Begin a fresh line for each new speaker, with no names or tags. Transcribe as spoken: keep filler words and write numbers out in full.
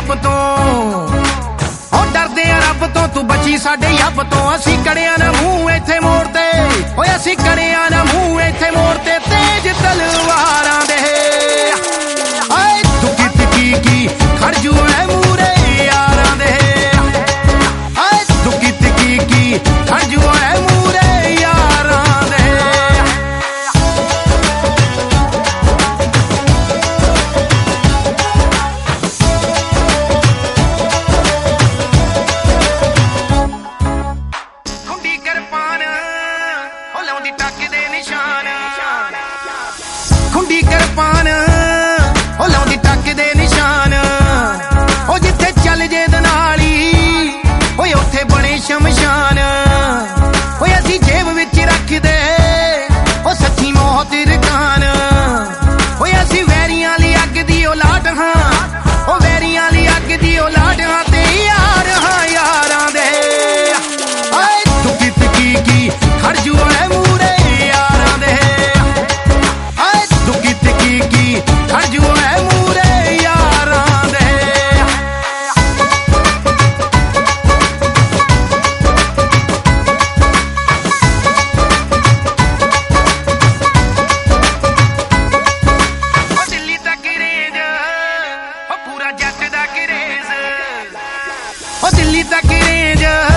ਰੱਬ ਤੋਂ ਉਹ ਡਰਦੇ ਆ ਰੱਬ ਤੋਂ ਤੂੰ ਬਚੀ ਸਾਡੇ ਅੱਬ ਤੋਂ ਅਸੀਂ ਕੜਿਆਂ ਨਾ ਮੂੰਹ ਇੱਥੇ ਮੋੜ ਤੇ ਓਏ ਅਸੀਂ ਕੜਿਆਂ ਨਾ ਮੂੰਹ ਇੱਥੇ ਮੋੜ ਤੇ ਤੇਜ ਤਲਵਾਰਾਂ ਦੇ ਓਏ ਤੂੰ ਕਿਤ ਕੀ ਕੀ ਖੜ ਜੂ ਐ ਮੂਰੇ ਯਾਰਾਂ ਦੇ ਓਏ ਤੂੰ ਕਿਤ ਕੀ ਕੀ ਖੜ ਜੂ ਐ ਮੂਰੇ ਯਾਰਾਂ ਦੇ ਖੁੰਡੀ ਕਿਰਪਾਨ ਉਹ ਲਾਉਂਦੀ ਟੱਕ ਦੇ ਨਿਸ਼ਾਨ ਖੁੰਡੀ ਕਿਰਪਾਨ ਉਹ ਲਾਉਂਦੀ ਟੱਕ ਦੇ ਨਿਸ਼ਾਨ ਉਹ ਜਿੱਥੇ ਚੱਲ ਜੇ ਦਨਾਲੀ ਓਏ ਉੱਥੇ ਬਣੇ ਸ਼ਮਸ਼ਾਨ ਓਏ ਅਸੀਂ ਜੇਬ ਵਿੱਚ ਰੱਖਦੇ ਉਹ ਸੱਚੀ ਮੌਤ ਰਕਾਨ ਓਏ ਅਸੀਂ ਵੈਰੀਆਂ ਲਈ ਅੱਗ ਦੀ ਔਲਾਦ ਹਾਂ ਉਹ ਵੈਰੀਆਂ ਲਈ ਅੱਗ ਦੀ ਔਲਾਦ ਹਾਂ ਤੇ ਯਾਰ ਹਾਂ ਯਾਰਾਂ ਦੇ ਓਏ ਤੂੰ ਕਿਤ ਕੀ ਕੀ ਖੜ ਜੂ ਐ ਮੂਰੇ ਯਾਰਾਂ ਦੇ ਓਏ ਤੂੰ ਕਿਤ ਕੀ ਕੀ ਖੜ ਜੂ ਐ ਮੂਰੇ ਯਾਰਾਂ ਦੇ ਉਹ ਦਿੱਲੀ ਤੱਕ ਰੇਂਜ ਉਹ ਪੂਰਾ ਜੱਟ ਦਾ ਕਰੇਜ਼ ਉਹ ਦਿੱਲੀ ਤੱਕ ਰੇਂਜ